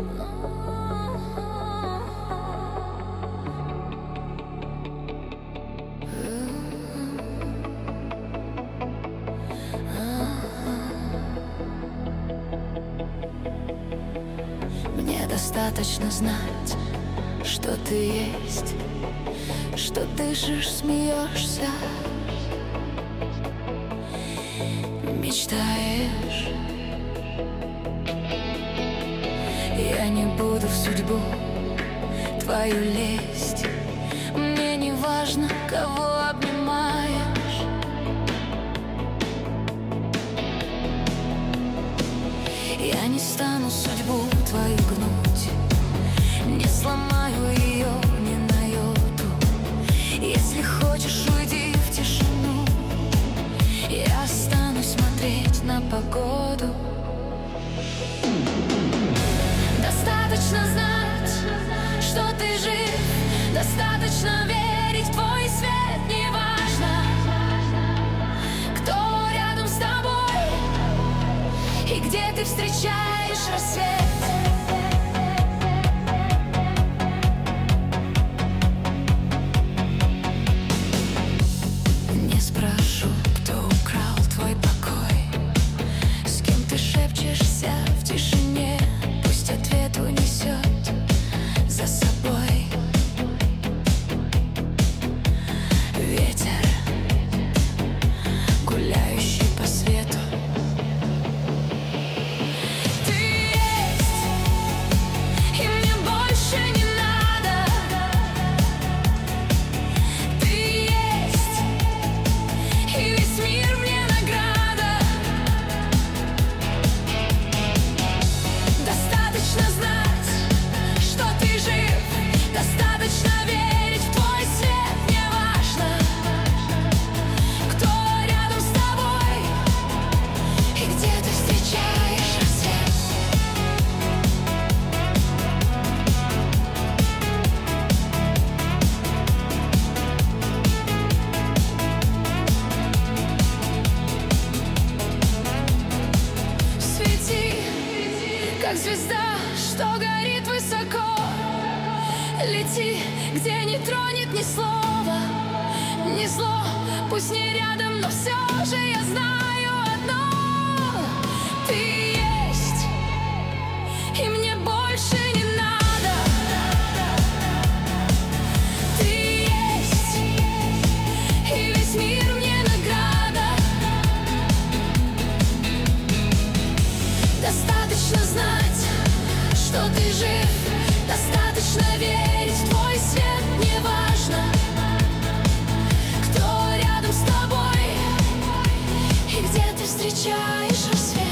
Мне достаточно знать, что ты есть, что дышишь, смеешься, мечтаешь. Я не буду в судьбу твою лезть. Мне не важно, кого обнимаешь. Я не стану судьбу твою гнуть, не сломаю ее ни на йоту. Если хочешь, уйди в тишину, я останусь смотреть на погоду. Достаточно знать, что ты жив, достаточно верить в твой свет. Неважно, кто рядом с тобой и где ты встречаешь рассвет. Не спрошу, кто украл твой покой, с кем ты шепчешься в тишине. Пусть ответ унесет за собой ветер, гуляющий по свету. Ты есть, и мне больше не надо. Ты есть, и весь мир мне награда. Достаточно знать, что ты жив, достаточно верить в твой свет. Неважно, кто рядом с тобой и где ты встречаешь рассвет. Свети, как звезда, что горит высоко. Лети, где не тронет ни слова, ни зло. Пусть не рядом, но все же я знаю одно: ты есть, и мне больше не надо. Ты есть, и весь мир мне награда. Достаточно знать, что ты жив, достаточно верить в твой свет. Неважно, кто рядом с тобой и где ты встречаешь рассвет.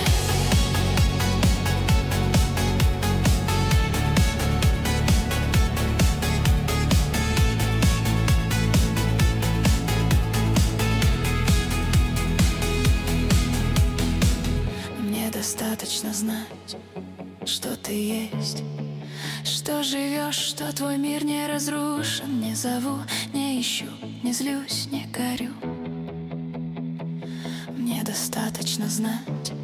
Мне достаточно знать, что ты есть, что живешь, что твой мир не разрушен. Не зову, не ищу, не злюсь, не горю. Мне достаточно знать,